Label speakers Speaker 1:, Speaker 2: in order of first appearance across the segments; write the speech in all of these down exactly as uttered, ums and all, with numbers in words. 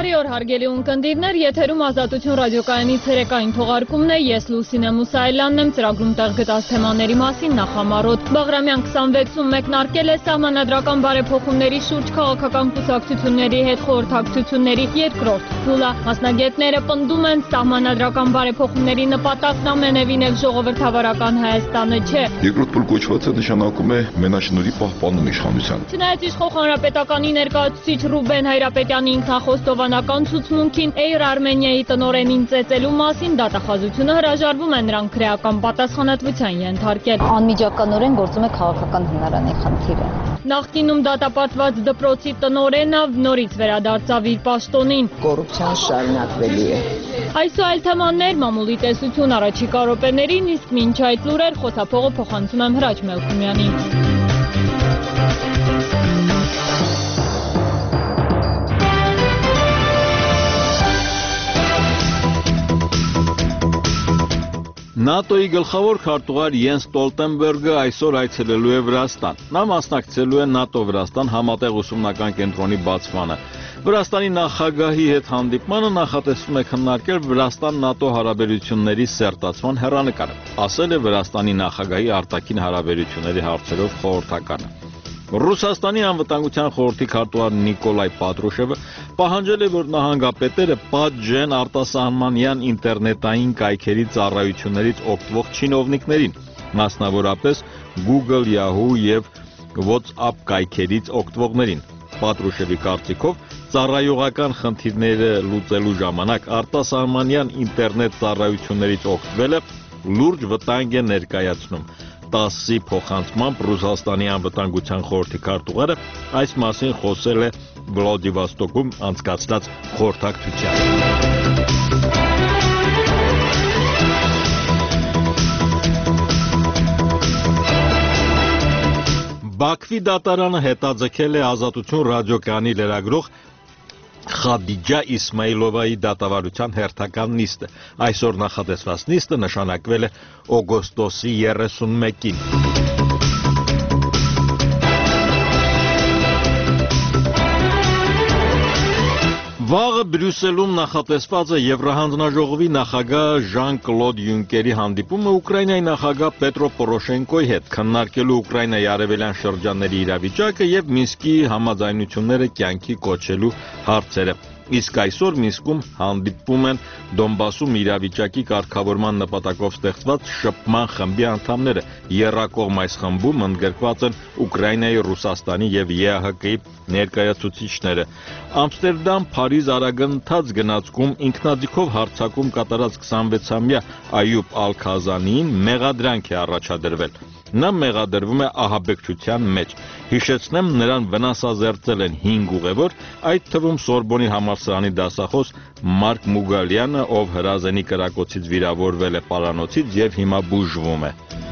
Speaker 1: Բարի օր հարգելի ունկնդիրներ, եթերում Ազատություն ռադիոկայանի ցերեկային թողարկումն է, ես Լուսինե Մուսայելյանն եմ, ծրագրում տեղ գտած թեմաների մասին նախամարոտ։ Բաղրամյան քսանվեցում մեկնարկել է սահմանադրական բարեփոխումների շուրջ քաղաքական կուսակցությունների հետ խորհրդակցությունների երկրորդ փուլը։ Մասնագետները պնդում են, սահմանադրական բարեփոխումների նպատակն ամենևին էլ ժողովրդավարական Հայաստանը չէ։
Speaker 2: Երկրորդ փուլ կոչվածը նշանակում է մենաշնորհի պահպանում իշխանության։
Speaker 1: Չնայած իշխող հանրապետականի ներկայացուցիչ Ռուբեն Հայրապետյանի ինքնախոստովանական ցուցմունքին Էյր Արմենիայի տնօրենին ծեծելու մասին դատախազությունը հրաժարվում է նրան քրեական պատասխանատվության ենթարկել։
Speaker 3: Անմիջականորեն գործում է քաղաքական հնարանի խնդիրը։
Speaker 1: Նախկինում դատապարտված դպրոցի տնօրենը նորից վերադարձավ իր պաշտոնին։
Speaker 4: Կոռուպցիան շարունակվելու է։
Speaker 1: Այս ու այլ թեմաներ մամուլի տեսություն առաջիկա րոպեներին, իսկ մինչ այդ լուրեր խոսափողը փոխանցում եմ Հրաչ Մելքումյանին։
Speaker 5: ՆԱՏՕ-ի գլխավոր քարտուղար Յենս Ստոլտենբերգը այսօր այցելելու է Վրաստան։ Նա մասնակցելու է ՆԱՏՕ-Վրաստան համատեղ ուսումնական կենտրոնի բացմանը։ Վրաստանի նախագահի հետ հանդիպմանը նախատեսվում է քննարկել Վրաստան-ՆԱՏՕ հարաբերությունների սերտացման հեռանկարը, ասել է Վրաստանի նախագահի արտաքին հարաբերությունների հարցերով խորհրդականը։ Ռուսաստանի անվտանգության խորհրդի քարտուղար Նիկոլայ Պատրուշևը պահանջել է, որ նահանգապետերը պատժեն արտասահմանյան ինտերնետային կայքերի ծառայություններից օգտվող չինովնիկներին, մասնավորապես Google, Yahoo և WhatsApp կայքերից օգտվողներին։ Պատրուշևի կարծիքով ծառայողական խնդիրները լուծելու ժամանակ արտասահմանյան ինտերնետ ծառայություններից օգտվելը լուրջ վտանգ է ներկայացնում։ տասի փոխանցմամբ Ռուսաստանի անվտանգության խորհրդի քարտուղարը այս մասին խոսել է Վլադիվոստոկում անցկացված խորհրդակցության։ Բաքվի դատարանը հետաձգել է Ազատություն ռադիոկայանի լրագրող Խադիջա Իսմայիլովայի դատավարության հերթական նիստը։ Այսօր նախատեսված նիստը նշանակվել է օգոստոսի երեսունմեկին։ Վաղը Բրյուսելում նախատեսված է Եվրահանձնաժողովի նախագահ Ժան-Կլոդ Յունկերի հանդիպումը Ուկրաինայի նախագահ Պետրո Պորոշենկոյի հետ, քննարկելու Ուկրաինայի արևելյան շրջանների իրավիճակը և Մինսկի համաձայնությունները կյանքի կոչելու հարցերը։ Իսկ այսօր Մինսկում հանդիպում են Դոնբասում իրավիճակի կարգավորման նպատակով ստեղծված շփման խմբի անդամները։ Եռակողմ այս խմբում ընդգրկված են Ուկրաինայի, Ռուսաստանի և ԵԱՀԿ-ի ներկայացուցիչները։ Ամստերդամ, Փարիզ արագընթաց գնացքում ինքնաձիգով հարձակում կատարած քսանվեցամյա Այուբ Ալ-Քազանիին մեղադրանք է առաջադրվել։ Նա մեղադրվում է ահաբեկչության մեջ։ Հիշեցնեմ, նրան վնասազերծել են հինգ ուղևոր, այդ թվում Սորբոնի համալսարանի դասախոս Մարկ Մուգալյանը, ով հրազենի կրակոցից վիրավորվել է պարանոցից և հիմա բուժվում է։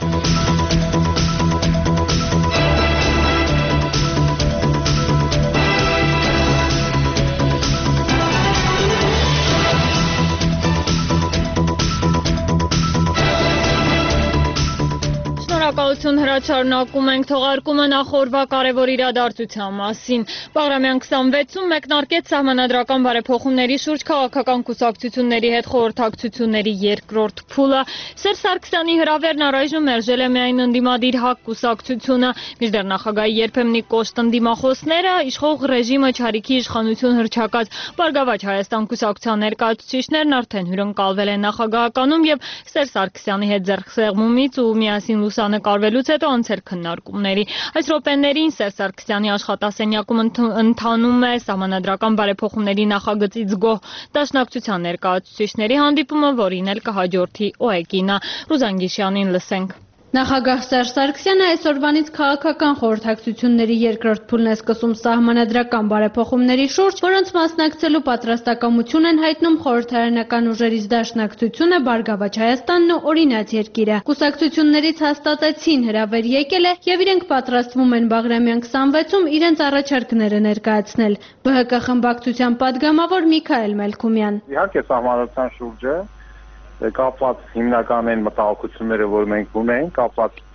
Speaker 1: Շնորհակալություն Հրաչ, շարունակում ենք թողարկումը նախորդ կարևոր իրադարձության մասին։ Բաղրամյան քսանվեցում մեկնարկեց սահմանադրական բարեփոխումների շուրջ քաղաքական կուսակցությունների հետ խորհրդակցությունների երկրորդ փուլը։ Սերժ Սարգսյանի հրավերն առայժմ մերժել է միայն ընդդիմադիր ՀԱԿ կուսակցությունը, մինչդեռ նախագահի երբեմնի կոշտ ընդդիմախոսները իշխող ռեժիմը չարիքի իշխանություն հռչակած Բարգավաճ Հայաստան կուսակցության ներկայացուցիչներն արդեն հյուրընկալվել են նախագահականում և Սերժ Սարգսյանի հետ ձեռքսեղմումից ու միասին լուսանկարվելուց հետո անցել քննարկումների։ Այս րոպեներին Սերժ Սարգսյանի աշխատասենյակում ընթանում է սահմանադրական բարեփոխումների նախագծից գոհ դաշնակցության ներկայացուցիչների հանդիպումը, որին էլ կհաջորդի ՕԵԿ-ինը։ Ռուզան Գիշյանին լսենք։
Speaker 6: Նախագահ Սերժ Սարգսյանը այսօրվանից քաղաքական խորհրդակցությունների երկրորդ փուլն է սկսում սահմանադրական բարեփոխումների շուրջ, որոնց մասնակցելու պատրաստակամություն են հայտնում խորհրդարանական ուժերից Դաշնակցությունը, Բարգավաճ Հայաստանն ու Օրինաց երկիրը։ Կուսակցություններից հաստատեցին հրավեր եկել է և իրենք պատրաստվում են Բաղրամյան քսանվեցում իրենց առաջարկները ներկայացնել։ ԲՀԿ խմբակցության պատգամավոր Միքայել Մելքումյան։
Speaker 7: Իհարկե սահմանադրության շուրջ է կապված հիմնական այն մտահոգությունները, որ մենք ունենք, կապված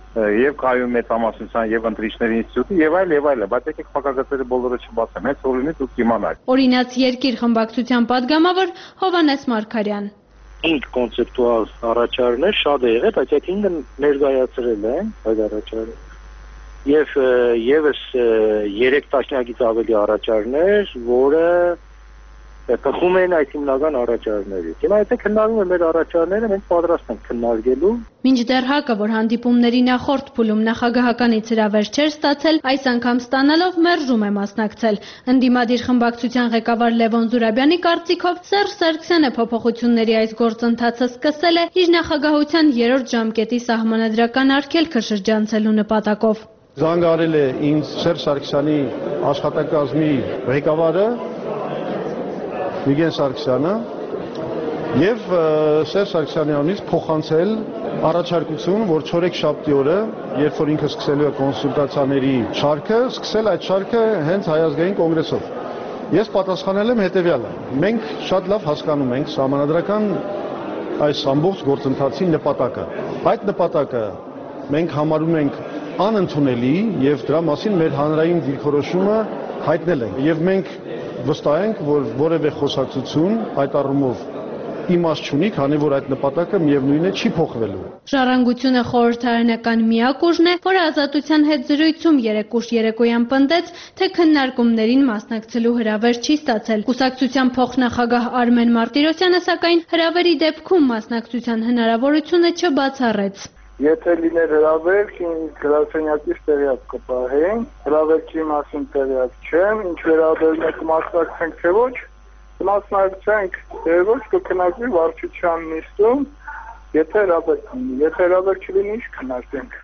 Speaker 7: եւ կայուն մեծամասնության եւ ընտրիչների ինստիտուտը եւ այլ եւ այլը, բայց եկեք փակագծերը բոլորը չբացեմ, հենց օրինի դուք իմանաք։
Speaker 6: Օրինաց երկիր խմբակցության падգամավոր Հովհաննես Մարգարյան։
Speaker 8: Ինք կոնցեպտուալ առաջարներ շատ է եղել, բայց այդ ինքը ներկայացրել են այդ առաջարը։ Եվ եւս երեք տասնյակից ավելի առաջարներ, որը կխում են այդ հիմնական առաջարներից։ Հիմա եթե քննարկում են մեր առաջարները, մենք պատրաստ ենք քննարկելու։
Speaker 6: Մինչդեռ ՀԱԿ-ը, որ հանդիպումների նախորդ փուլում նախագահականից հրավեր չէր ստացել, այս անգամ ստանալով մերժում է մասնակցել։ Ընդդիմադիր խմբակցության ղեկավար Լևոն Զուրաբյանի կարծիքով Սերժ Սարգսյանը փոփոխությունների այս գործընթացը սկսել է իր նախագահության երրորդ ժամկետի սահմանադրական արգելքը շրջանցելու նպատակով։
Speaker 9: Զանգարել է ինձ Սերժ Սարգսյանի աշխատակազմի ղեկավարը Վիգեն Սարգսյանը եւ Սերժ Սարգսյանյանից փոխանցել առաջարկություն, որ չորեքշաբթի օրը, երբ որ ինքը սկսելու է կոնսուլտացիաների շարքը, սկսել այդ շարքը հենց Հայ ազգային կոնգրեսով։ Ես պատասխանել եմ հետեւյալը. մենք շատ լավ հասկանում ենք սահմանադրական այս ամբողջ գործընթացի նպատակը։ Այդ նպատակը մենք համարում ենք անընդունելի եւ դրա մասին մեր հանրային դիրքորոշումը հայտնել ենք եւ մենք վստահ ենք, որ որևէ խոսակցություն այդ առումով իմաստ չունի, քանի որ այդ նպատակը միևնույն է չի փոխվելու։
Speaker 6: Ժառանգությունը խորհրդարանական միակ ուժն է, որը Ազատության հետ զրույցում երեք ուշ երեկոյան պնդեց, թե քննարկումներին մասնակցելու հրավեր չի ստացել։ Կուսակցության փոխնախագահ Արմեն Մարտիրոսյանը սակայն հրավերի դեպքում մասնակցության հնարավորությունը չբացառեց։
Speaker 10: Եթե լիներ հրավերք, գրասենյակից տեղյակ կպահեին, հրավերքի մասին տեղյակ չեմ, ինչ վերաբերում է կմասնակցենք թե ոչ, կմասնակցենք թե ոչ, կքննարկվի վարչության նիստում, եթե հրավերք լինի, եթե հրավերք չլինի, ինչ քննարկենք։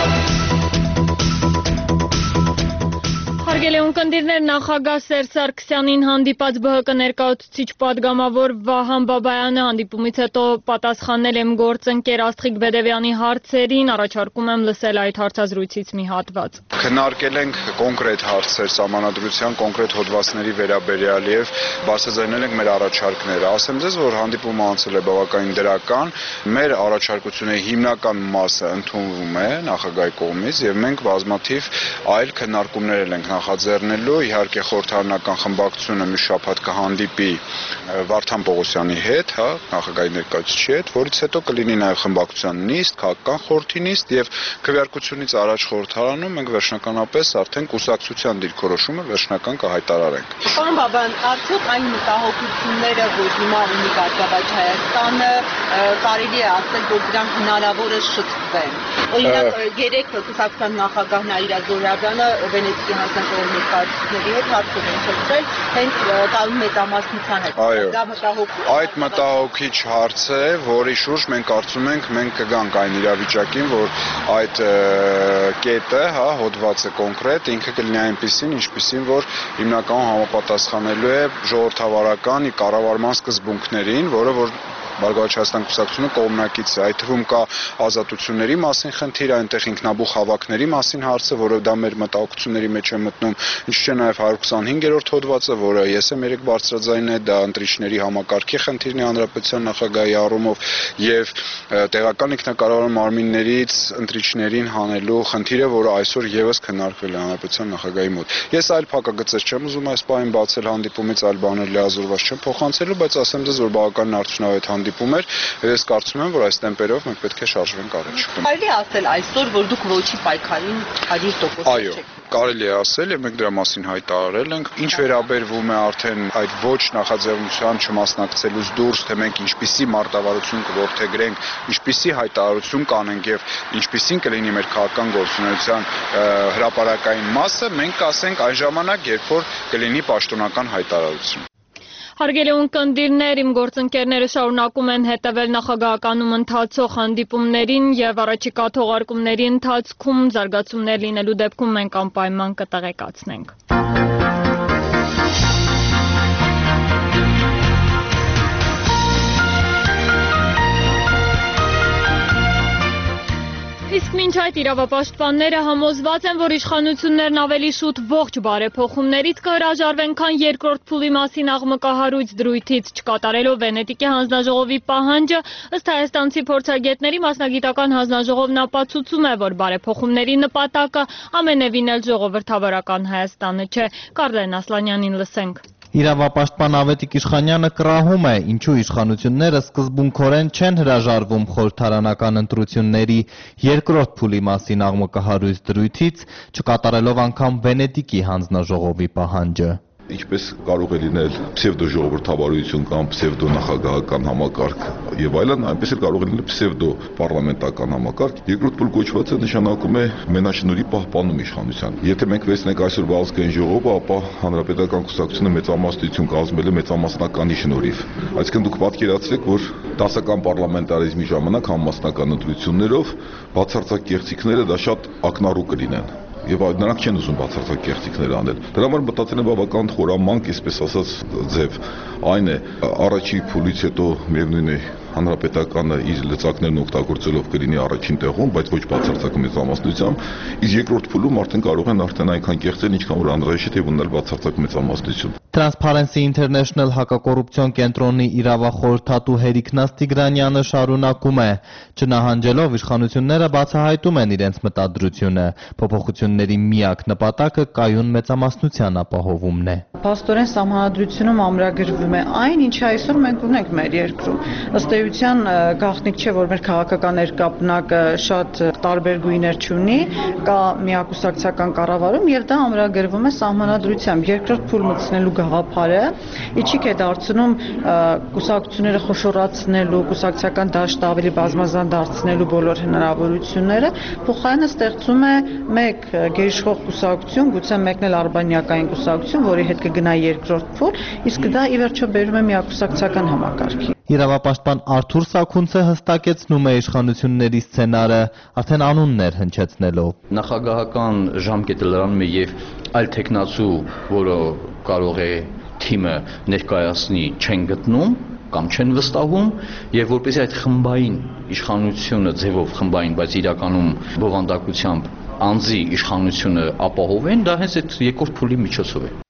Speaker 1: Հարգելի ունկնդիրներ, նախագահ Սերժ Սարգսյանին հանդիպած ԲՀԿ ներկայացուցիչ պատգամավոր Վահան Բաբայանը հանդիպումից հետո պատասխանել եմ գործընկեր Աստղիկ Բեդևյանի հարցերին, առաջարկում եմ լսել այդ հարցազրույցից մի հատված։
Speaker 11: Քննարկել ենք կոնկրետ հարցեր, սահմանադրության կոնկրետ հոդվածների վերաբերյալ եւ բարձրաձայնել ենք մեր առաջարկները։ Ասեմ ձեզ, որ հանդիպումը անցել է բավականին դրական, մեր առաջարկությունների հիմնական մասը ընդունվում է նախագահի կողմից եւ մենք բազմաթիվ այլ քննարկումներ ենք նախաձեռնելու, իհարկե խորհրդարանական խմբակցությունը մի շաբաթ կհանդիպի Վարդան Պողոսյանի հետ, հա, նախագահի ներկայացուցիչի հետ, որից հետո կլինի նաև խմբակցության նիստ, քաղաքական խորհրդի նիստ եւ քվեարկությունից առաջ խորհրդարանում մենք վերջնականապես արդեն կուսակցության դիրքորոշումը վերջնական կհայտարարենք։
Speaker 12: Պարոն Բաբայան, արդյոք այն մտահոգությունները, որ հիմա ունի Կարգավաճ Հայաստանը, կարելի է ասել, որ դրանք հնարավոր է շտկվեն։ Օրինակ, երեք կուսակցության նախագահ Նաիրա Զոհրաբյանը Վենետիկի հանձնաժողովի ներկայացուցիչների հետ հարցեր են շրջել, հենց կայուն մեծամասնության հետ։ Դա մտահոգիչ։
Speaker 11: Այդ մտահոգիչ հարց է, որի շուրջ մենք կարծում ենք մենք կգանք այն իրավիճակին, որ այդ կետը, հա, հոդվածը կոնկրետ ինքը կլինի այնպիսին, ինչպիսին, որ հիմնականում համապատասխանելու է ժողովրդավարական կառավարման սկզբունքներին, որը որ Բարգավաճ Հայաստան կուսակցությունը կողմնակից է, այդ թվում կա ազատությունների մասին խնդիր, այնտեղ ինքնաբուխ հավաքների մասին հարցը, որը դա մեր մտահոգությունների մեջ է մտնում, ինչու՞ չէ նաև հարյուր քսանհինգերորդ հոդվածը, որը ես եմ երեք բարձրաձայն է, դա ընտրիչների համակարգի խնդիրն է հանրապետության նախագահի առումով եւ տեղական ինքնակառավարման մարմիններից ընտրիչներին հանելու խնդիրը, որը այսօր եւս քննարկվել է հանրապետության նախագահի մոտ։ Ես այլ փակագծեր չեմ ուզում այս պահին բացել հանդիպումից, այլ բաներ լիազորված չեմ փոխանցելու, բայց ասեմ ձեզ, որ բավական արդյունավետ հանդիպում էր, եւ ես կարծում եմ, որ այս տեմպերով մենք պետք է շարժվենք առաջ։
Speaker 12: Կարելի է ասել այսօր, որ դուք ոչի պայքարին հարյուր տոկոս եք։
Speaker 11: Այո, կարելի է ասել եւ մենք դրա մասին հայտարարել ենք։ Ինչ վերաբերվում է արդեն այդ ոչ նախաձեռնության չմասնակցելուց դուրս, թե մենք ինչպիսի մարտավարություն կողոպտեգրենք, ինչպիսի հայտարարություն կանենք եւ ինչպիսին կլինի մեր քաղաքական գործունեության հրապարակային մասը, մենք կասենք այն ժամանակ, երբ որ կլինի պաշտոնական հայտարարություն։
Speaker 1: Հարգելի ունկնդիրներ, իմ գործընկերները շարունակում են հետևել նախագահականում ընթացող հանդիպումներին եւ առաջիկա թողարկումների ընթացքում զարգացումներ լինելու դեպքում մենք անպայման կտեղեկացնենք։ Իսկ մինչ այդ իրավապաշտպանները համոզված են, որ իշխանություններն ավելի շուտ ողջ բարեփոխումներից կհրաժարվեն, քան երկրորդ փուլի մասին աղմկահարույց դրույթից չկատարելով Վենետիկի հանձնաժողովի պահանջը, ըստ հայաստանցի փորձագետների մասնագիտական հանձնաժողովն ապացուցում է, որ բարեփոխումների նպատակը ամենևին էլ ժողովրդավարական Հայաստանը չէ։ Կարլեն Ասլանյանին լսենք։
Speaker 13: Իրավապաշտպան Ավետիք Իշխանյանը կռահում է, ինչու իշխանությունները սկզբունքորեն չեն հրաժարվում խորհրդարանական ընտրությունների երկրորդ փուլի մասին աղմկահարույց դրույթից, չկատարելով անգամ Վենետիկի հանձնաժողովի պահանջը։
Speaker 2: Ինչպես կարող է լինել պսևդո ժողովրդավարություն կամ պսևդո նախագահական համակարգ եւ այլն, այնպես էլ կարող է լինել պսևդո պարլամենտական համակարգ։ Երկրորդ փուլ կոչվածը նշանակում է մենաշնորհի պահպանում իշխանության։ Եթե մենք վերցնենք այսօր ազգային ժողովը, ապա հանրապետական կուսակցությունը մեծամասնություն կազմել է մեծամասնականի շնորհիվ։ Այսինքն դուք պատկերացրեք, որ դասական պարլամենտարիզմի ժամանակ համամասնական ընտրություններով բացարձակ կեղծիքները դա շատ ակնառու կլինեն։ Եվ նրանք չեն ուզում բացարձակ կեղծիքներ անել։ Դրա համար մտածել են բավական խորամանկ, այսպես ասած, ձև։ Այն է, առաջի փուլից հետո միևնույն է հանրապետականը իր լծակներն օգտագործելով կլինի առաջին տեղում, բայց ոչ բացարձակ մեծամասնությամբ, իսկ երկրորդ փուլում արդեն կարող են արդեն այնքան կեղծել, ինչքան որ անհրաժեշտ է ունենալ բացարձակ մեծամասնություն։
Speaker 13: Transparency International հակակոռուպցիոն կենտրոնի իրավախորհրդատու Հերիկ Տիգրանյանը շարունակում է, չնահանջելով իշխանությունները բացահայտում են իրենց մտադրությունը, փոփոխությունների միակ նպատակը կայուն մեծամասնության ապահովումն է։
Speaker 14: Փաստորեն սահմանադրությունում ամրագրվում է այն, ինչը այսօր մենք ունենք մեր երկրում։ Ըստ էության գաղտնիք չէ, որ մեր քաղաքական երկապնակը շատ տարբեր գույներ չունի, կա միակուսակցական կառավարում եւ դա ամրագրվում է սահմանադրությամբ։ Երկրորդ փուլ մտցնելու գաղափարը իչիք է դարձնում կուսակցությունները խոշորացնելու, կուսակցական դաշտը ավելի բազմազան դարձնելու բոլոր հնարավորությունները, փոխարենը ստեղծում է մեկ գերիշխող կուսակցություն, գուցե մեկն էլ արբանյակային կուսակցություն, որի հետ կգնա երկրորդ փուլ, իսկ դա ի վերջո բերում է միակուսակցական համակարգի։
Speaker 13: Իրավապաշտպան Արթուր Սաքունցը հստակեցնում է իշխանությունների սցենարը, արդեն անուններ հնչեցնելով։
Speaker 15: Նախագահական ժամկետը լրանում է եւ այլ տեխնացու, որը կարող է թիմը ներկայացնի, չեն գտնում կամ չեն վստահում, եւ որպեսզի այդ խմբային իշխանությունը ձևով խմբային, բայց իրականում բովանդակությամբ անձի իշխանությունը ապահովեն, դա հենց այդ երկրորդ փուլի միջոցով է։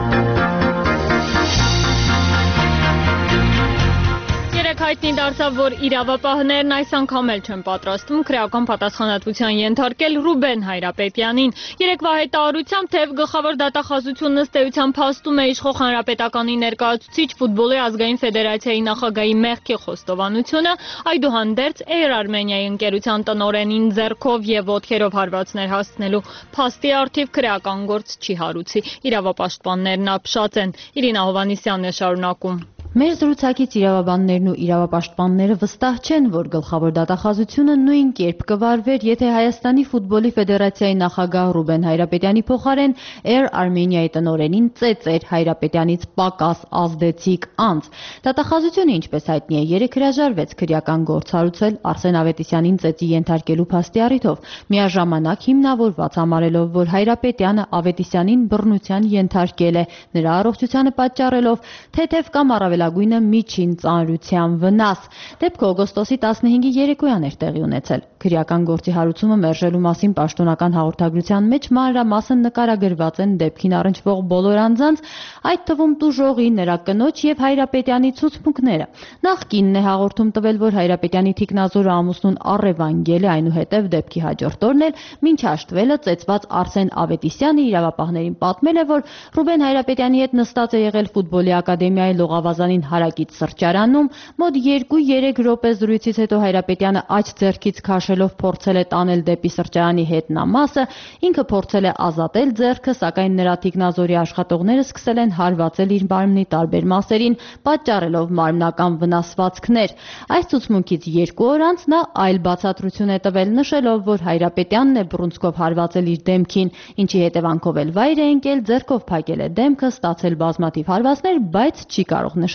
Speaker 1: Հայտնի դարձավ, որ իրավապահներն այս անգամ էլ չեն պատրաստվում քրեական պատասխանատվության ենթարկել Ռուբեն Հայրապետյանին։ Երեկվա հայտարարությամբ թեև գլխավոր դատախազությունն ըստ էության փաստում է իշխող հանրապետականի ներկայացուցիչ ֆուտբոլի ազգային ֆեդերացիայի նախագահի մեղքի խոստովանությունը, այդուհանդերձ Air Armenia-ի ընկերության տնօրենին ձեռքով եւ ոտքերով հարվածներ հասցնելու փաստի առթիվ քրեական գործ չի հարուցի։ Իրավապաշտպաններն ապշած են։ Իրինա Հովանիսյանն է շարունակում։
Speaker 16: Մեր զրուցակից իրավաբաններն ու իրավապաշտպանները վստահ չեն, որ գլխավոր դատախազությունը նույն կերպ կվարվեր, եթե Հայաստանի ֆուտբոլի ֆեդերացիայի նախագահ Ռուբեն Հայրապետյանի փոխարեն Air Armenia-ի տնօրենին ծեծեր Հայրապետյանից պակաս ազդեցիկ անձ։ Դատախազությունը, ինչպես հայտնի է, երեկ հրաժարվեց քրեական գործ հարուցել Արսեն Ավետիսյանին ծեծի ենթարկելու փաստի առիթով, միաժամանակ հիմնավորված համարելով, որ Հայրապետյանը Ավետիսյանին բռնության ենթարկել է, նրա առողջությանը պատճառելով թեթև կամ առավելագույնը միջին ծանրության վնաս։ Դեպքը օգոստոսի տասնհինգի երեկոյան էր տեղի ունեցել։ Քրեական գործի հարուցումը մերժելու մասին պաշտոնական հաղորդագրության մեջ մանրամասն նկարագրված են դեպքին առնչվող բոլոր անձանց, այդ թվում տուժողի, նրա կնոջ եւ Հայրապետյանի ցուցմունքները։ Նախկինն է հաղորդում տվել, որ Հայրապետյանի թիկնազորը ամուսնուն առևանգել է, այնուհետև դեպքի հաջորդ օրն էլ մինչ հաշտվելը ծեծված Արսեն Ավետիսյանը իրավապահներին պատմել է, որ Ռուբեն Հայրապետյանի հետ նստած է եղել ֆուտբոլի ակադեմիայի լողավազանին հարակից սրճարանում, մոտ երկու-երեք րոպե զրույցից հետո Հայրապետյանը աջ ձեռքից քաշելով փորձել է տանել դեպի սրճարանի հետնամասը, ինքը փորձել է ազատել ձեռքը, սակայն նրա թիկնազորի աշխատողները սկսել են հարվածել իր մարմնի տարբեր մասերին, պատճառելով մարմնական վնասվածքներ։ Այս ցուցմունքից երկու օր անց նա այլ բացատրություն է տվել, նշելով, որ Հայրապետյանն է բռունցքով հարվածել իր դեմքին, ինչի հետևանքով էլ վայր է ընկել, ձեռքով փակել է դեմքը, ստացել բազմաթիվ հարվածներ, բայց չի կարող նշել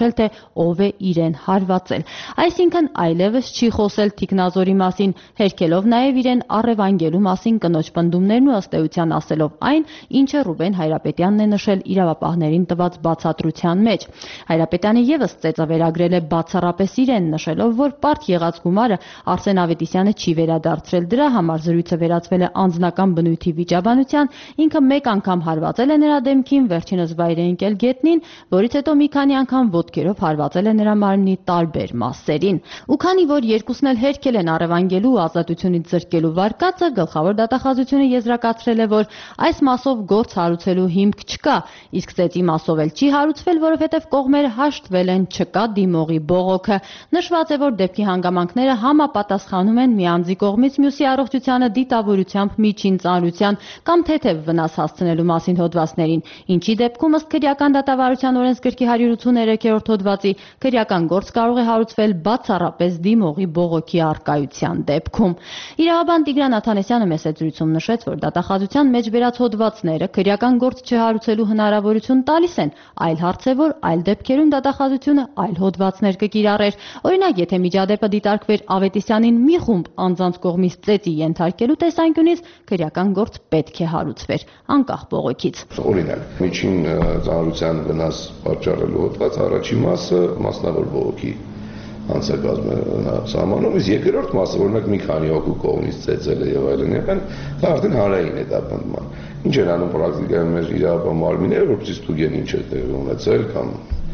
Speaker 16: հայտնել, թե ով է իրեն հարվածել։ Այսինքն այլևս չի խոսել թիկնազորի մասին, հերքելով նաև իրեն առևանգելու մասին կնոջ պնդումներն ու ըստ էության ասելով այն, ինչը Ռուբեն Հայրապետյանն է նշել իրավապահներին տված բացատրության մեջ։ Հայրապետյանը ևս ծեծը վերագրել է բացառապես իրեն, նշելով, որ պարտ եղած գումարը Արսեն Ավետիսյանը չի վերադարձրել, դրա համար զրույցը վերածվել է անձնական բնույթի վիճաբանության, ինքը մեկ անգամ հարվածել է նրա դեմքին, վերջինս վայր է ընկել գետնին, որից հետո մի քանի անգամ ոտքերով հարվածել է նրա մարմնի տարբեր մասերին։ Ու քանի որ երկուսն էլ հերքել են առևանգելու ու ազատությունից զրկելու վարկածը, գլխավոր դատախազությունը եզրակացրել է, որ այս մասով գործ հարուցելու հիմք չկա, իսկ ծեծի մասով էլ չի հարուցվել, որովհետև կողմերը հաշտվել են, չկա դիմողի բողոքը։ Նշված է, որ դեպքի հանգամանքները համապատասխանում են մի անձի կողմից մյուսի առողջությանը դիտավորությամբ միջին ծանրության կամ թեթև վնաս հասցնելու մասին հոդվածներին, ինչի դեպքում ըստ քրեական դատավարության օրենսգրքի հարյուր ութսուներեքերորդ հոդվածի քրեական գործ կարող է հարուցվել բացառապես դիմողի բողոքի առկայության դեպքում։ Իրավաբան Տիգրան Աթանեսյանը մեծ զրույցում նշեց, որ դատախազության մեջ վերած հոդվածները քրեական գործ չհարուցելու հնարավորություն տալիս են, այլ հարց է, որ այլ դեպքերում դատախազությունը այլ հոդվածներ կկիրառեր։ Օրինակ, եթե միջադեպը դիտարկվեր Ավետիսյանին մի խումբ անձանց կողմից ծեծի ենթարկելու տեսանկյունից, քրեական գործ պետք է հարուցվեր, անկախ բողոքից։
Speaker 17: Օրինակ, միջին ծանրության վնաս պատճառելու հոդված առաջին մասը մասնավոր բողոքի անցակազմը սահմանում, իսկ երկրորդ մասը, օրինակ մի քանի հոգու կողմից ծեծել է եւ այլն, եղան, դա արդեն հանրային հետապնդման։ Ինչ են անում պրակտիկայում մեր իրավապահ մարմինները, որպեսզի ստուգեն ինչ է տեղի ունեցել կամ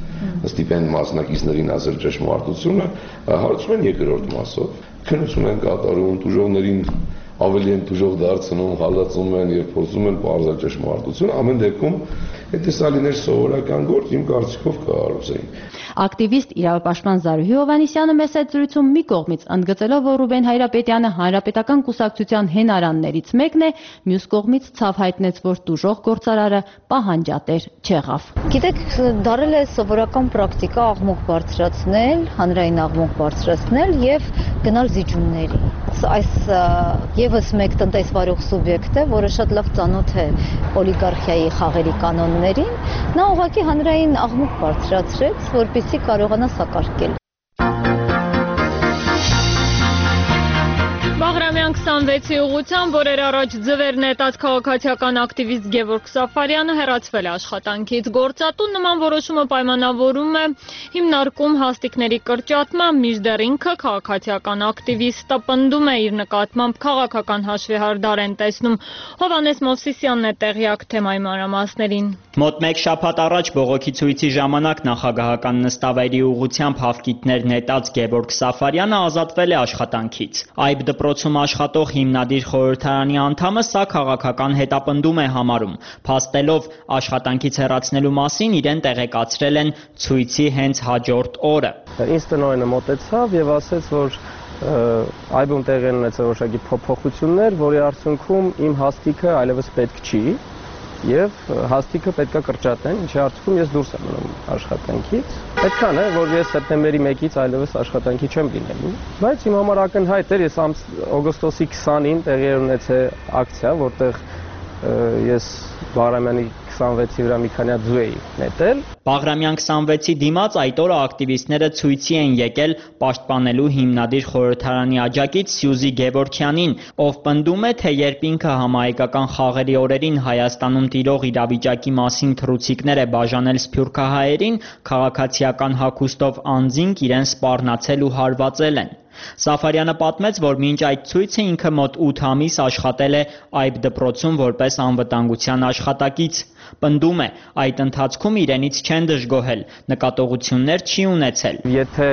Speaker 17: ստիպեն մասնակիցներին ասել ճշմարտությունը, հարցում են երկրորդ մասով, քննություն են կատարում, տուժողներին ավելի են տուժող դարձնում, հալածում են եւ փորձում են բարձր ճշմարտություն, ամեն դեպքում եթե սա լիներ սովորական գործ, իմ կարծիքով կհարուցեին։
Speaker 16: Ակտիվիստ իրավապաշտպան Զարուհի Հովհաննիսյանը մեծ զրույցում մի կողմից ընդգծելով, որ Ռուբեն Հայրապետյանը հանրապետական կուսակցության հենարաններից մեկն է, մյուս կողմից ցավ հայտնեց, որ տուժող գործարարը պահանջատեր չեղավ։
Speaker 3: Գիտեք, դարել է սովորական պրակտիկա աղմուկ բարձրացնել, հանրային աղմուկ բարձրացնել եւ գնալ զիջումների։ Այս եւս մեկ տնտեսվարող սուբյեկտ է, որը շատ լավ ծանոթ է օլիգարխիայի խաղերի կանոններին, նա ուղղակի հանրային աղմուկ բարձրացրեց, որպեսզի կարողանա սակարկել։
Speaker 1: Բաղրամյան քսանվեցի ուղղությամբ օրեր առաջ ձվեր նետած քաղաքացիական ակտիվիստ Գևորգ Սաֆարյանը հեռացվել է աշխատանքից։ Գործատուն նման որոշումը պայմանավորում է հիմնարկում հաստիկների կրճատմամբ, մինչդեռ ինքը քաղաքացիական ակտիվիստը պնդում է իր նկատմամբ քաղաքական հաշվեհարդար են տեսնում։ Հովհաննես Մովսիսյանն է տեղյակ թեմայի մանրամասներին։
Speaker 18: Մոտ մեկ շաբաթ առաջ բողոքի ցույցի ժամանակ նախագահական նստավայրի ուղղությամբ հավկիթներ նետած Գևորգ Սաֆարյանը ազատվել է աշխատանքից։ Այբ դպրոցում աշխատող հիմնադիր խորհրդարանի անդամը սա քաղաքական հետապնդում է համարում, փաստելով աշխատանքից հեռացնելու մասին իրեն տեղեկացրել են ցույցի հենց հաջորդ օրը։
Speaker 19: Ինձ տնօրենը մոտեցավ եւ ասաց, որ այբում տեղի ունեցել որոշակի փոփոխություններ, որի արդյունքում իմ հաստիկը այլևս պետք չի եւ հաստիկը պետքա կրճատեն, ինչի արդյունքում ես դուրս եմ մնում աշխատանքից։ Պետքան է, որ ես սեպտեմբերի մեկից այլևս աշխատանքի չեմ լինելու, բայց իմ համար ակնհայտ էր, ես օգոստոսի քսանին տեղի ունեցել ակցիա, որտեղ ես Բաղրամյանի քսանվեցի վրա մի քանի հատ ձու էի նետել։
Speaker 18: Բաղրամյան քսանվեցի դիմաց այդ օրը ակտիվիստները ցույցի են եկել պաշտպանելու հիմնադիր խորհրդարանի աջակից Սյուզի Գևորգյանին, ով պնդում է, թե երբ ինքը համահայկական խաղերի օրերին Հայաստանում տիրող իրավիճակի մասին թռուցիկներ է բաժանել սփյուռքահայերին, քաղաքացիական հագուստով անձինք իրեն սպառնացել ու հարվածել են։ Սաֆարյանը պատմեց, որ մինչ այդ ցույցը ինքը մոտ ութ ամիս աշխատել է այբ դպրոցում որպես անվտանգության աշխատակից։ Պնդում է, այդ ընթացքում իրենից չեն դժգոհել, նկատողություններ չի ունեցել։
Speaker 19: Եթե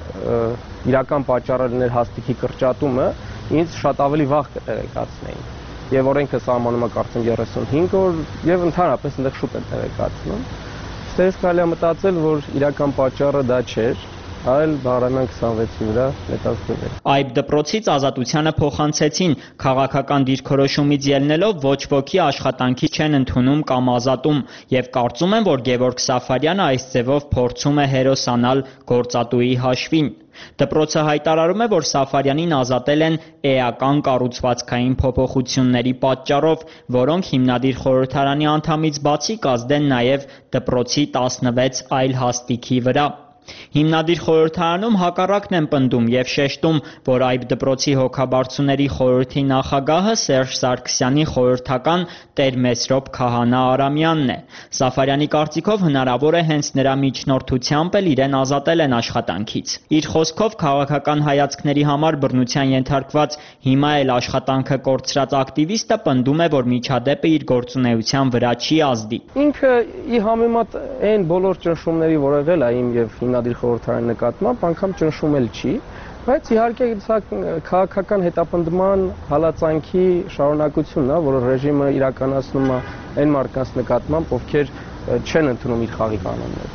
Speaker 19: իրական պատճառը լիներ հաստիկի կրճատումը, ինձ շատ ավելի վաղ կտեղեկացնեին։ Եվ օրենքը սահմանում է կարծեմ երեսունհինգ օր եւ ընդհանրապես այնտեղ շուտ են տեղեկացնում։ Ստես կարելի է մտածել, որ իրական պատճառը դա չէր, այլ Բաղրամյան քսանվեցի վրա նետած ձվեր։
Speaker 18: Այբ դպրոցից ազատությանը փոխանցեցին, քաղաքական դիրքորոշումից ելնելով ոչ ոքի աշխատանքի չեն ընդունում կամ ազատում եւ կարծում են, որ Գևորգ Սաֆարյանը այս ձևով փորձում է հերոսանալ գործատուի հաշվին։ Դպրոցը հայտարարում է, որ Սաֆարյանին ազատել են էական կառուցվածքային փոփոխությունների պատճառով, որոնք հիմնադիր խորհրդարանի անդամից բացի կազդեն նաև դպրոցի տասնվեց այլ հաստիքի վրա։ Հիմնադիր խորհրդարանում հակառակն են պնդում եւ շեշտում, որ այդ դպրոցի հոգաբարձուների խորհրդի նախագահը Սերժ Սարգսյանի խորհրդական Տեր Մեսրոպ Քահանա Արամյանն է։ Սաֆարյանի կարծիքով հնարավոր է հենց նրա միջնորդությամբ էլ իրեն ազատել են աշխատանքից։ Իր խոսքով քաղաքական հայացքների համար բռնության ենթարկված հիմա էլ աշխատանքը կորցրած ակտիվիստը պնդում է, որ միջադեպը իր գործունեության վրա չի ազդի։
Speaker 19: Ինքը ի համեմատ այն բոլոր ճնշումների, որ եղել է իմ եւ հիմնադիր խորհրդարանի նկատմամբ, անգամ ճնշումել չի, բայց իհարկե սա քաղաքական հետապնդման հալածանքի շարունակությունն է, որ ռեժիմը իրականացնում է այն մարդկանց նկատմամբ, ովքեր չեն ընդունում իր խաղի կանոնները։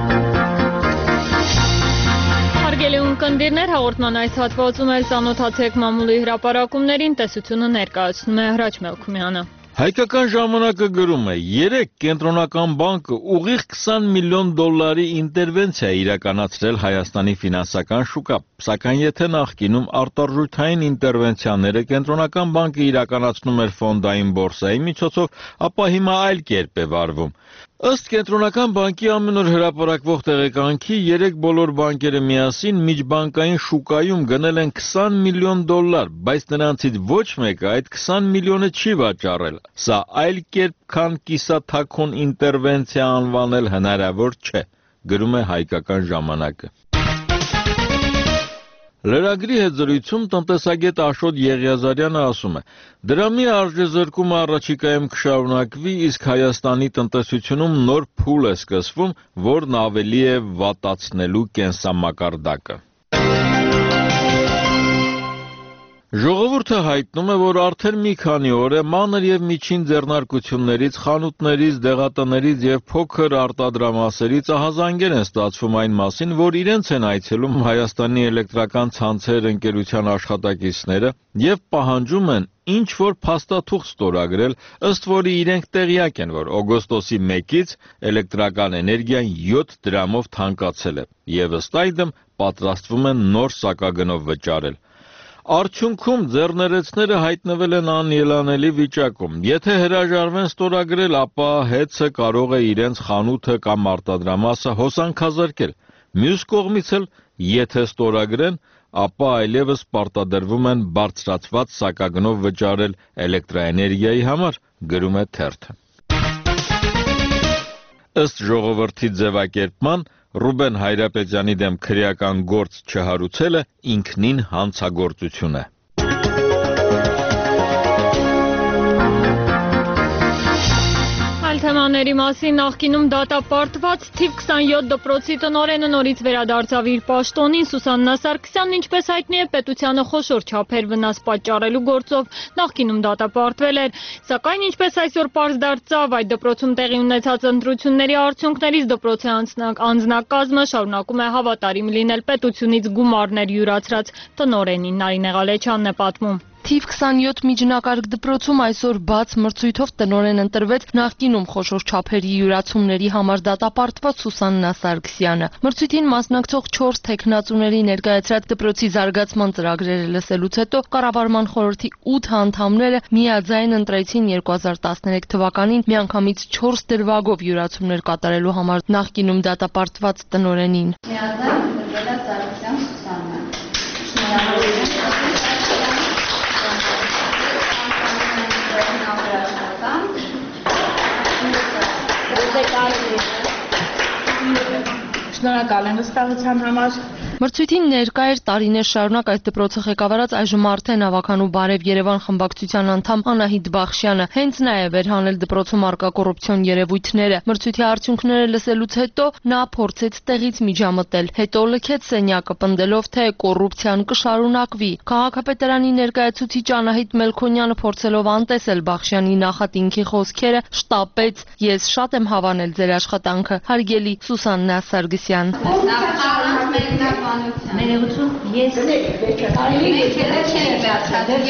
Speaker 1: Հարգելի ունկնդիրներ, հաղորդման այս հատվածում էլ ծանոթացեք մամուլի հրապարակումներին, տեսությունը ներկայացնում է Հրաչ Մելքումյանը։
Speaker 5: Հայկական ժամանակը գրում է. երեկ Կենտրոնական բանկը ուղիղ քսան միլիոն դոլարի ինտերվենցիա է իրականացրել Հայաստանի ֆինանսական շուկա, սակայն եթե նախկինում արտարժութային ինտերվենցիաները Կենտրոնական բանկը իրականացնում էր ֆոնդային բորսայի միջոցով, ապա հիմա այլ կերպ է վարվում։ Ըստ Կենտրոնական բանկի ամեն օր հրապարակվող տեղեկանքի, երեք բոլոր բանկերը միասին միջբանկային շուկայում գնել են քսան միլիոն դոլար, բայց նրանցից ոչ մեկը այդ քսան միլիոնը չի վաճառել։ Սա այլ կերպ, քան կիսաթաքուն ինտերվենցիա անվանել հնարավոր չէ, գրում է Հայկական ժամանակը։ Լրագրի հետ զրույցում տնտեսագետ Աշոտ Եղիազարյանը ասում է. դրամի արժեզրկումը առաջիկայում կշարունակվի, իսկ Հայաստանի տնտեսությունում նոր փուլ է սկսվում, որն ավելի է վատացնելու կենսամակարդակը։ Ժողովուրդը հայտնում է, որ արդեն մի քանի օր է մանր եւ միջին ձեռնարկություններից, խանութներից, դեղատներից եւ փոքր արտադրամասերից ահազանգեր են ստացվում այն մասին, որ իրենց են այցելում Հայաստանի էլեկտրական ցանցեր ընկերության աշխատակիցները եւ պահանջում են ինչ-որ փաստաթուղթ ստորագրել, ըստ որի իրենք տեղյակ են, որ օգոստոսի մեկից էլեկտրական էներգիան յոթ դրամով թանկացել է եւ ըստ այդմ պատրաստվում են նոր սակագնով վճարել։ Արդյունքում ձեռներեցները հայտնվել են անելանելի վիճակում։ Եթե հրաժարվեն ստորագրել, ապա հեծը կարող է իրենց խանութը կամ արտադրամասը հոսանքազրկել։ Մյուս կողմից էլ, եթե ստորագրեն, ապա այլևս պարտադրվում են բարձրացված սակագնով վճարել էլեկտրաէներգիայի համար, գրում է թերթը։ Ըստ ժողովրդի ձևակերպման, Ռուբեն Հայրապետյանի դեմ քրեական գործ չհարուցելը ինքնին հանցագործություն է։
Speaker 1: Թեմաների մասին նախկինում դատապարտված թիվ քսանյոթ դպրոցի տնօրենը նորից վերադարձավ իր պաշտոնին։ Սուսաննա Սարգսյանն, ինչպես հայտնի է, պետությանը խոշոր չափեր վնաս պատճառելու գործով նախկինում դատապարտվել էր, սակայն ինչպես այսօր պարզ դարձավ, այդ դպրոցում տեղի ունեցած ընտրությունների արդյունքներից դպրոցի անձնակազմը շարունակում է հավատարիմ լինել պետությունից գումարներ յուրացրած տնօրենին։ Նարինե Ղալեչյանն է պատմում։
Speaker 20: Թիվ քսանյոթ միջնակարգ դպրոցում այսօր բաց մրցույթով տնօրեն ընտրվեց նախկինում խոշոր չափերի յուրացումների համար դատապարտված Սուսաննա Սարգսյանը։ Մրցույթին մասնակցող չորս թեկնածուների ներկայացրած դպրոցի զարգացման ծրագրերը լսելուց հետո կառավարման խորհրդի ութ անդամները միաձայն ընտրեցին երկու հազար տասներեք թվականին միանգամից չորս դրվագով յուրացումներ կատարելու համար նախկինում դատապարտված տնօրենին։
Speaker 21: Միաձայն ընտրվել է Սարգսյան Սուսաննա։ Շնորհավորում Շնորհակալ եմ վստահության համար։
Speaker 20: Մրցույթին ներկա էր տարիներ շարունակ այս դպրոցը ղեկավարած այժմ արդեն ավականու Բարև Երևան խմբակցության անդամ Անահիտ Բախշյանը։ Հենց նա է վերհանել դպրոցում առկա կոռուպցիոն երևույթները։ Մրցույթի արդյունքները լսելուց հետո նա փորձեց տեղից միջամտել, հետո լքեց սենյակը, պնդելով, թե կոռուպցիան կշարունակվի։ Քաղաքապետարանի ներկայացուցիչ Անահիտ Մելքոնյանը, փորձելով անտեսել Բախշյանի նախատինքի խոսքերը, շտապեց. «Ես շատ եմ հավանել ձեր աշխատանքը, հարգելի Սուսաննա Սարգսյան»։
Speaker 21: Ներողություն, ես կարելի է չեմ վերջացել,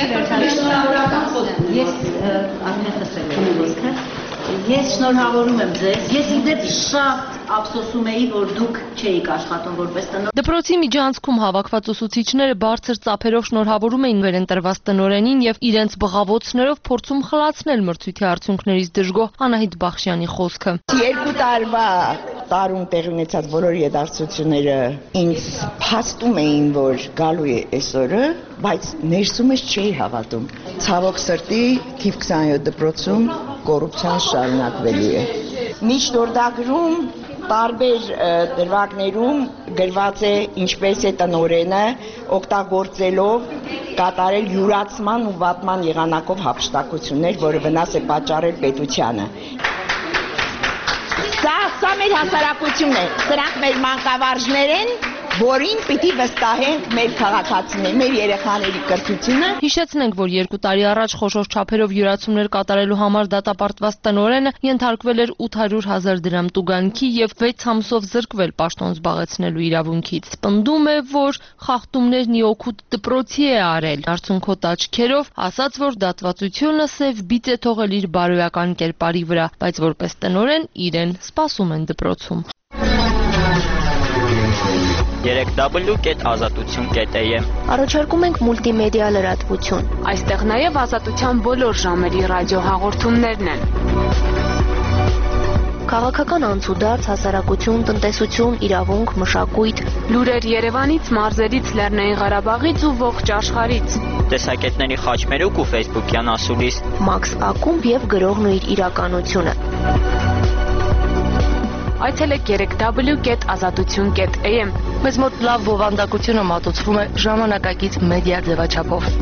Speaker 21: ես անհետացել եմ խոսքը, ես շնորհավորում եմ ձեզ, ես իդեպ շատ ափսոսում էի, որ դուք չէիք աշխատում որպես տնօրեն։
Speaker 20: Դպրոցի միջանցքում հավաքված ուսուցիչները բարձր ծափերով շնորհավորում էին վերընտրված տնօրենին եւ իրենց բղավոցներով փորձում խլացնել մրցույթի արդյունքներից դժգոհ Անահիտ Բախշյանի խոսքը։
Speaker 4: Երկու տարվա տարում տեղի ունեցած բոլոր իրադարձությունները ինձ փաստում էին, որ գալու է այսօրը, բայց ներսումս չէի հավատում։ Ցավոք սրտի թիվ քսաներորդ դպրոցում կոռուպցիան շարունակվելու է։ Միջնորդագրում տարբեր դրվագներում գրված է ինչպես է տնօրենը օգտագործելով կատարել յուրացման ու վատման եղանակով հափշտակություններ, որը վնաս է պատճառել պետությանը։ Սա, սա մեր հասարակությունն է, սրանք մեր մանկավարժներ են, որին պիտի վստահենք մեր քաղաքացիների, մեր երեխաների կրթությունը։
Speaker 20: Հիշեցնենք, որ երկու տարի առաջ խոշոր չափերով յուրացումներ կատարելու համար դատապարտված տնօրենը ենթարկվել էր ութ հարյուր հազար դրամ տուգանքի եւ վեց ամսով զրկվել պաշտոն զբաղեցնելու իրավունքից։ Պնդում է, որ խախտումներն ի օգուտ դպրոցի է արել։ Արցունքոտ աչքերով ասաց, որ դատվածությունը սև բիծ է թողել իր բարոյական կերպարի վրա, բայց որպես տնօրեն իրեն սպասում են դպրոցում։
Speaker 18: երեք w կետ ազատություն կետ a m
Speaker 7: Առաջարկում ենք մուլտիմեդիա լրատվություն։
Speaker 22: Այստեղ նաև ազատության բոլոր ժամերի ռադիոհաղորդումներն են։
Speaker 7: Քաղաքական անցուդարձ, հասարակություն, տնտեսություն, իրավունք, մշակույթ,
Speaker 22: լուրեր Երևանից, մարզերից, Լեռնային Ղարաբաղից ու ողջ աշխարհից։
Speaker 18: Տեսակետների խաչմերուկ ու ֆեյսբուքյան ասուլիս։
Speaker 7: Մաքս Ակումբ եւ գրողն ու իր իրականությունը։
Speaker 22: Այցելեք երեք w կետ ազատություն կետ a m
Speaker 20: Մեզ մոտ լավ բովանդակությունը մատուցվում է ժամանակակից մեդիա ձևաչափով։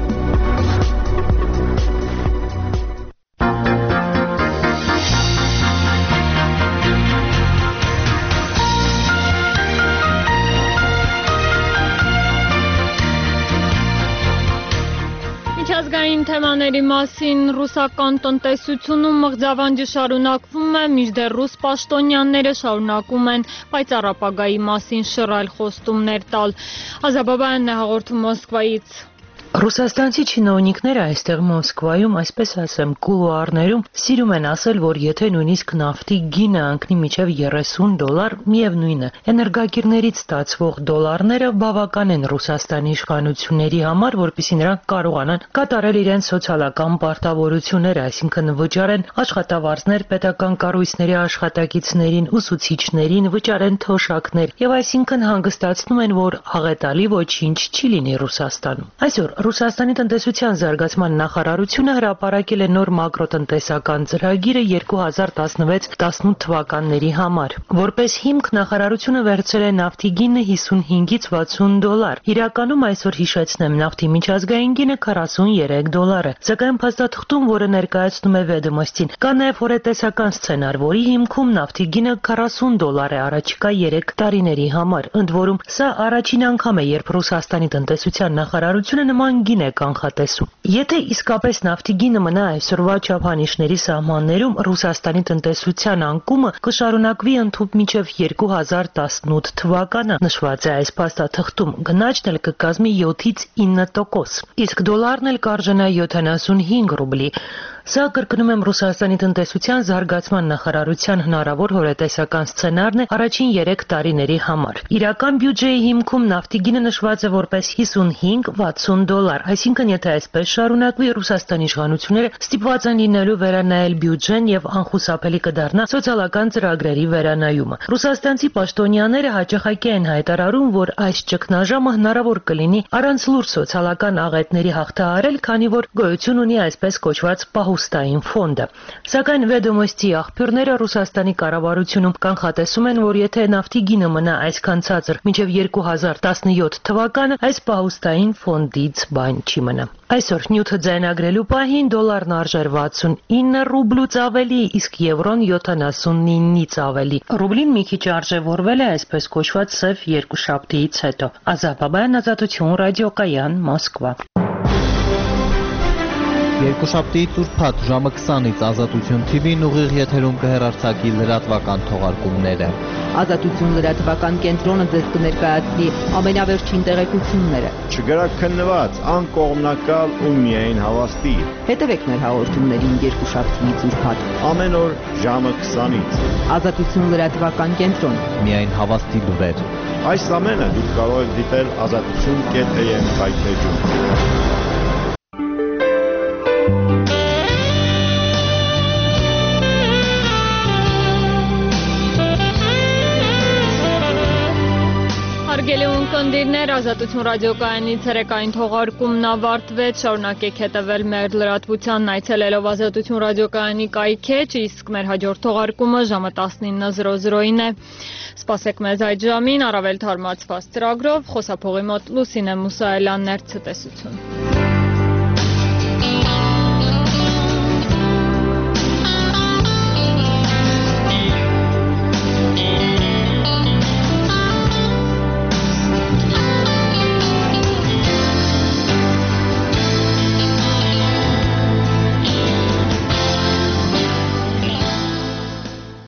Speaker 1: Միջազգային թեմաների մասին ռուսական տնտեսությունում մղձավանջը շարունակվում է, մինչդեռ ռուս պաշտոնյաները շարունակում են պայծառ ապագայի մասին շռայլ խոստումներ տալ։ Ազաբաբայանն է հաղորդում Մոսկվայից։
Speaker 23: Ռուսաստանցի չինովնիկները այստեղ Մոսկվայում, այսպես ասեմ, կուլուարներում սիրում են ասել, որ եթե նույնիսկ նավթի գինը անկնի մինչև երեսուն դոլար, միևնույն է, էներգակիրներից ստացվող դոլարները բավական են Ռուսաստանի իշխանությունների համար, որպեսզի նրանք կարողանան կատարել իրենց սոցիալական պարտավորությունները, այսինքն վճարեն աշխատավարձներ պետական կառույցների աշխատակիցներին, ուսուցիչներին, վճարեն թոշակներ եւ այսինքն հանգստացնում են, որ աղետալի ոչինչ չի լինի Ռուսաստանում։ Այսօր Ռուսաստանի տնտեսության զարգացման նախարարությունը հրապարակել է նոր մակրոտնտեսական ծրագիրը երկու հազար տասնվեց տասնութ թվականների համար։ Որպես հիմք նախարարությունը վերցրել է նավթի գինը հիսունհինգից վաթսուն դոլար։ Իրականում այսօր հիշեցնեմ, նավթի միջազգային գինը քառասուն երեք դոլար է։ Սակայն փաստաթղթում, որը ներկայացնում է Վեդոմոստին, կա նաև հորետեսական սցենար, որի հիմքում նավթի գինը քառասուն դոլար է առաջիկա երեք տարիների համար։ Ընդ որում, սա առաջին անգամ է, երբ Ռուսաստանի տնտեսության նախարարությունը նման գին է կանխատեսում։ Եթե իսկապես նավթի գինը մնա այսօրվա չափանիշների սահմաններում, Ռուսաստանի տնտեսության անկումը կշարունակվի ընդհուպ մինչև երկու հազար տասնութ թվականը, նշված է այս փաստաթղթում, գնաճն էլ կկազմի յոթից ինը տոկոս, իսկ դոլարն էլ կարժենա յոթանասունհինգ ռուբլի։ Սա կրկնում եմ Ռուսաստանի տնտեսության զարգացման նախարարության հնարավոր հորետեսական սցենարն է առաջին երեք տարիների համար։ Իրական բյուջեի հիմքում նավթի գինը նշված է որպես հիսունհինգ վաթսուն դոլար, այսինքն եթե այսպես շարունակվի, Ռուսաստանի իշխանությունները ստիպված են լինելու վերանայել բյուջեն եւ անխուսափելի կդառնա սոցիալական ծրագրերի վերանայումը։ Ռուսաստանցի պաշտոնյաները հաճախակի են հայտարարում, որ այս ճգնաժամը հնարավոր կլինի առանց լուրջ սոցիալական աղետների հաղթահարել, քանի որ գոյություն ունի այսպես կոչված պահուստային ֆոնդը։ Սակայն Վեդոմոստի աղբյուրները Ռուսաստանի կառավարությունում կանխատեսում են, որ եթե նավթի գինը մնա այսքան ցածր մինչև երկու հազար տասնյոթ թվականը, այս պահուստային ֆոնդից բան չի մնա։ Այսօր նյութը ձայնագրելու պահին դոլարն արժեր վաթսունինը ռուբլուց ավելի, իսկ եվրոն յոթանասունինից ավելի։ Ռուբլին մի քիչ արժևորվել է այսպես կոչված սև երկուշաբթիից հետո։ Ազաբաբայան, Ազատություն, ռադիոկայան, Մոսկվա։
Speaker 13: Երկուշաբթիից ուրբաթ ժամը քսանից Ազատություն Թի Վին ուղիղ եթերում կհեռարձակի լրատվական թողարկումները։
Speaker 16: Ազատություն լրատվական կենտրոնը ձեզ կներկայացնի ամենավերջին տեղեկությունները։
Speaker 24: Չգրաքննված, անկողմնակալ ու միայն հավաստի։
Speaker 16: Հետևեք մեր հաղորդումներին երկուշաբթիից ուրբաթ
Speaker 24: ամեն օր ժամը քսանից։
Speaker 16: Ազատություն լրատվական կենտրոն։
Speaker 13: Միայն հավաստի լուրեր։
Speaker 24: Այս ամենը դուք կարող եք դիտել ազատություն կետ a m հայտնեջում։
Speaker 1: ունկնդիրներ, Ազատություն ռադիոկայանի ցերեկային թողարկումն ավարտվեց, շարունակեք հետևել մեր լրատվությանն այցելելով Ազատություն ռադիոկայանի կայքեջ, իսկ մեր հաջորդ թողարկումը ժամը տասնինը զրո զրոին է։ Սպասեք մեզ այդ ժամին, առավել թարմացված ծրագրով, խոսափողի մոտ Լուսինե Մուսայելյաններ, ցտեսություն։